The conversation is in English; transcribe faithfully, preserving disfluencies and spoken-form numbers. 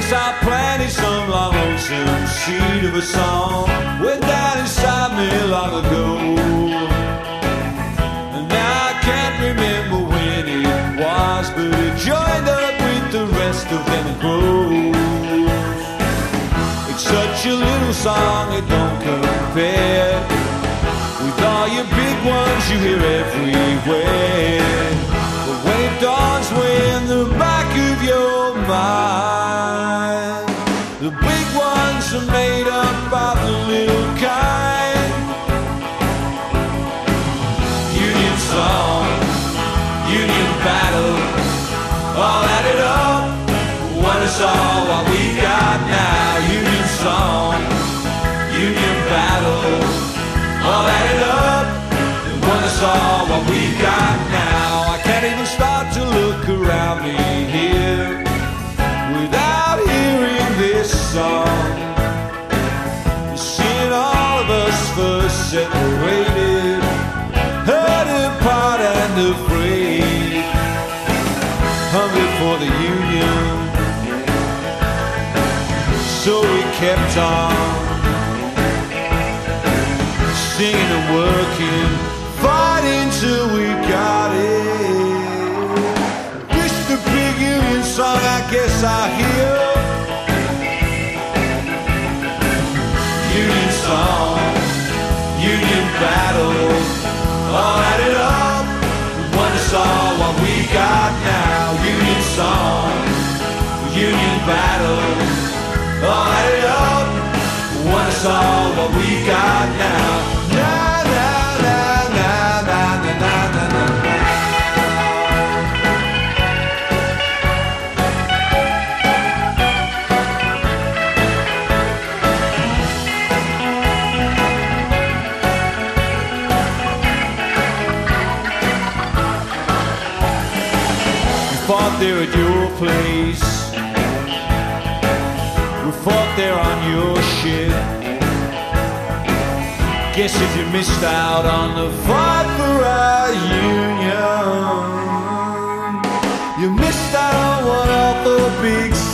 guess I planted some long lonesome seed of a song way down inside me long ago. And now I can't remember when it was, but it joined up with the rest of them and grows. It's such a little song, it don't compare with all your big ones you hear everywhere. But when it dawns way in the back of your mind, the big ones are made up of the little kind. Union song, union battle, all added up, what is all what we got now. Union song, union battle, all added up, and what is all what we got now. I can't even start to look around me here without hearing this song. Seeing all of us first separated, hurt apart and afraid, hungry for the union, so we kept on singing and working, fighting till we got it. Wish the big union song I guess I hear. Union song, union battle, all added up, what is all what we got now. Union song, union battle, all added up, what is all what we got now. Fought there at your place, we fought there on your ship. Guess if you missed out on the fight for our union, you missed out on one of the big